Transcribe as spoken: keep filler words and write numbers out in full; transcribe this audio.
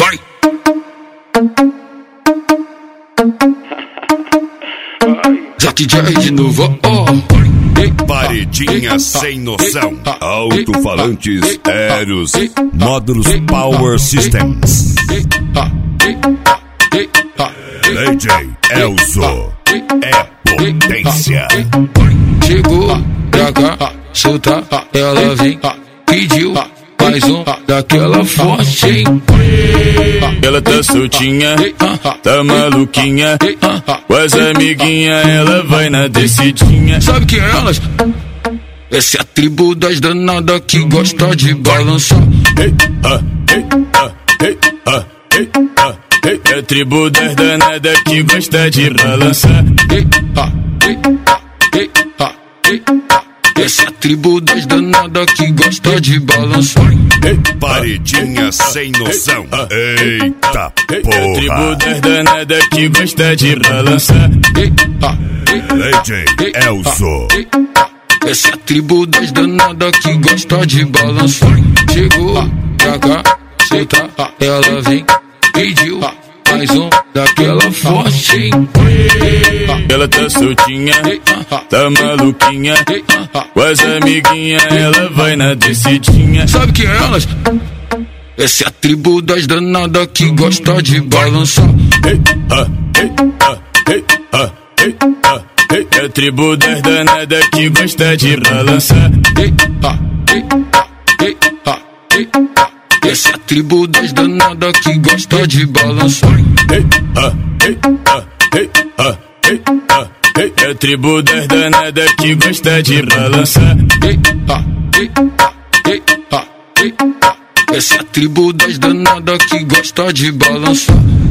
Vai! Zack J de novo, oh. Paredinha sem noção. Alto-falantes Eros Módulos Power Systems. D J Elzo é potência. Chegou pra cá, solta, ela vem, pediu mais um daquela forte, hein? Ela tá soltinha, tá maluquinha, com as amiguinhas ela vai na descidinha. Sabe quem é elas? Essa é a tribo das danadas que gosta de balançar. Hey, ah, hey, ah, hey, ah, hey, ah, hey. É a tribo das danadas que gosta de balançar. Hey, ah, hey, ah, hey, ah, hey, ah. Essa é a tribo das danadas que gosta de balançar. Paredinha sem noção. Eita porra. É a tribo das danadas que gosta de balançar. D J Elzo. Essa é a tribo das danadas que gosta de balançar. Chegou pra cá, solta, ela vem, pediu mais um daquela forte, hein? Ela tá soltinha, tá maluquinha, com as amiguinhas ela vai na descidinha. Sabe quem é elas? Essa é a tribo das danadas que gosta de balançar. Hey, ah, hey, ah, hey, ah, hey, ah, hey. É a tribo das danadas que gosta de balançar. Hey, ah, hey, ah, hey, ah, hey, ah. Essa é a tribo das danadas que gosta de balançar. Hey, ah, hey, ah, hey, ah, hey, ah, hey. É a tribo das danadas que gosta de balançar. Hey, ah, hey, ah, hey, ah, hey, ah. Essa é a tribo das danadas que gosta de balançar.